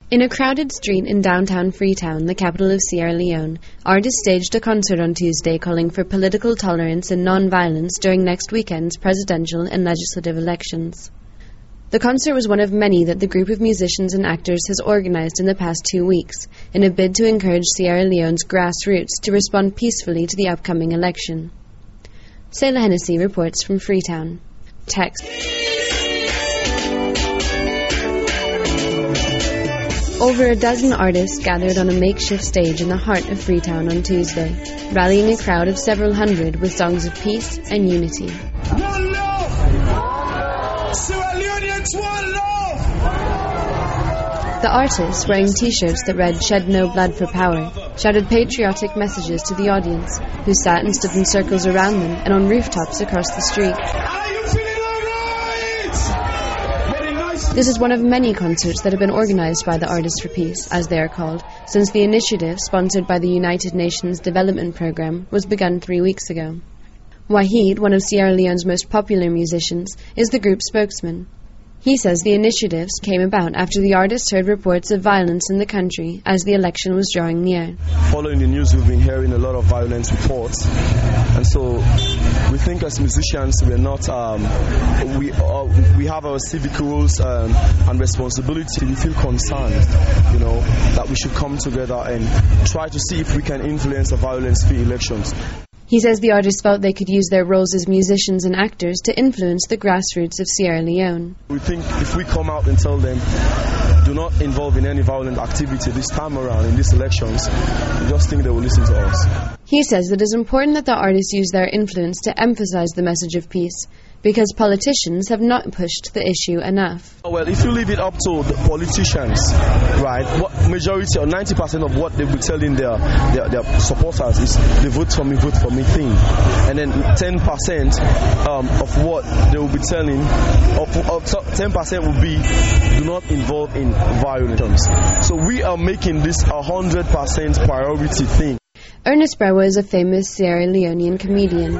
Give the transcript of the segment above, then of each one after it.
In a crowded street in downtown Freetown, the capital of Sierra Leone, artists staged a concert on Tuesday calling for political tolerance and non-violence during next weekend's presidential and legislative elections. The concert was one of many that the group of musicians and actors has organized in the past 2 weeks, in a bid to encourage Sierra Leone's grassroots to respond peacefully to the upcoming election. Sayla Hennessy reports from Freetown. Text. Over a dozen artists gathered on a makeshift stage in the heart of Freetown on Tuesday, rallying a crowd of several hundred with songs of peace and unity. One love! Sierra Leoneans, one love! The artists, wearing t-shirts that read "Shed No Blood for Power," shouted patriotic messages to the audience, who sat and stood in circles around them and on rooftops across the street. Are you feeling alright? Very nice. This is one of many concerts that have been organized by the Artists for Peace, as they are called, since the initiative, sponsored by the United Nations Development Programme, was begun 3 weeks ago. Wahid, one of Sierra Leone's most popular musicians, is the group's spokesman. He says the initiatives came about after the artists heard reports of violence in the country as the election was drawing near. Following the news, we've been hearing a lot of violence reports, and so we think as musicians we're not, we have our civic rules and responsibility. We feel concerned, that we should come together and try to see if we can influence the violence-free elections. He says the artists felt they could use their roles as musicians and actors to influence the grassroots of Sierra Leone. We think if we come out and tell them, do not involve in any violent activity this time around in these elections, we just think they will listen to us. He says that it is important that the artists use their influence to emphasize the message of peace, because politicians have not pushed the issue enough. Well, if you leave it up to the politicians, right, what majority or 90% of what they'll be telling their supporters is the vote for me thing. And then 10% of what they will be telling, 10% will be do not involve in violence. So we are making this 100% priority thing. Ernest Brewer is a famous Sierra Leonean comedian.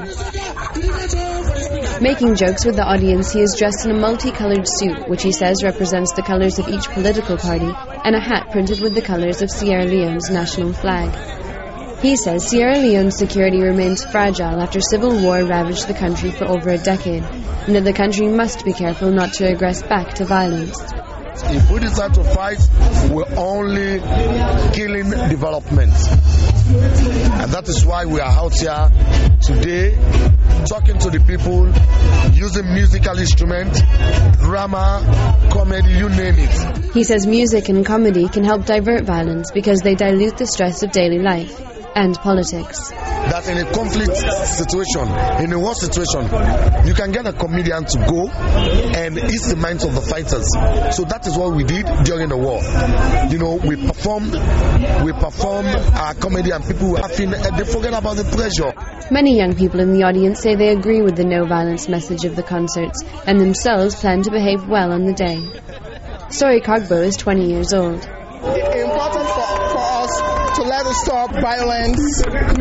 Making jokes with the audience, he is dressed in a multicolored suit, which he says represents the colors of each political party, and a hat printed with the colors of Sierra Leone's national flag. He says Sierra Leone's security remains fragile after civil war ravaged the country for over a decade, and that the country must be careful not to regress back to violence. If we decide to fight, we're only killing development. And that is why we are out here today, talking to the people, using musical instruments, drama, comedy, you name it. He says music and comedy can help divert violence because they dilute the stress of daily life and politics. That in a conflict situation, in a war situation, you can get a comedian to go and ease the minds of the fighters. So that is what we did during the war. We perform our comedy and people were laughing and they forget about the pressure. Many young people in the audience say they agree with the no-violence message of the concerts and themselves plan to behave well on the day. Sori Kogbo is 20 years old. It's important for us to let us stop violence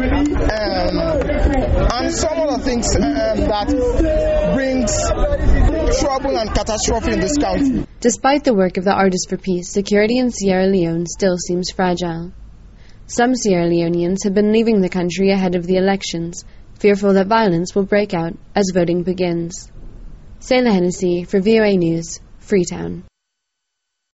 and some other things that brings trouble and catastrophe in this country. Despite the work of the Artists for Peace, security in Sierra Leone still seems fragile. Some Sierra Leoneans have been leaving the country ahead of the elections, fearful that violence will break out as voting begins. Sayla Hennessy for VOA News, Freetown.